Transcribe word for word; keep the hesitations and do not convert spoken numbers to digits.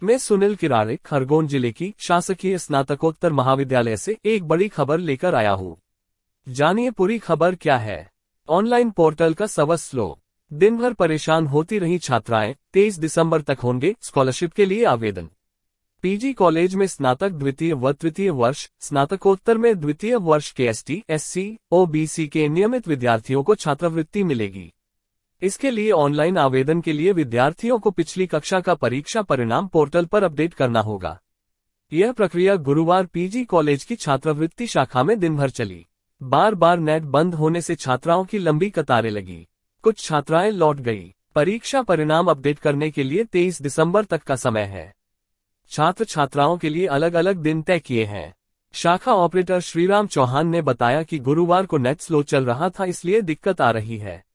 मैं सुनील किरारे खरगोन जिले की शासकीय स्नातकोत्तर महाविद्यालय से एक बड़ी खबर लेकर आया हूँ। जानिए पूरी खबर क्या है। ऑनलाइन पोर्टल का सर्वर स्लो, दिन भर परेशान होती रही छात्राएं, तेईस दिसंबर तक होंगे स्कॉलरशिप के लिए आवेदन। पीजी कॉलेज में स्नातक द्वितीय व तृतीय वर्ष, स्नातकोत्तर में द्वितीय वर्ष के एसटी, एससी, ओबीसी के नियमित विद्यार्थियों को छात्रवृत्ति मिलेगी। इसके लिए ऑनलाइन आवेदन के लिए विद्यार्थियों को पिछली कक्षा का परीक्षा परिणाम पोर्टल पर अपडेट करना होगा। यह प्रक्रिया गुरुवार पीजी कॉलेज की छात्रवृत्ति शाखा में दिन भर चली। बार बार नेट बंद होने से छात्राओं की लंबी कतारें लगी। कुछ छात्राएं लौट गई। परीक्षा परिणाम अपडेट करने के लिए तेईस दिसंबर तक का समय है। छात्र छात्राओं के लिए अलग अलग दिन तय किए हैं। शाखा ऑपरेटर श्रीराम चौहान ने बताया कि गुरुवार को नेट स्लो चल रहा था, इसलिए दिक्कत आ रही है।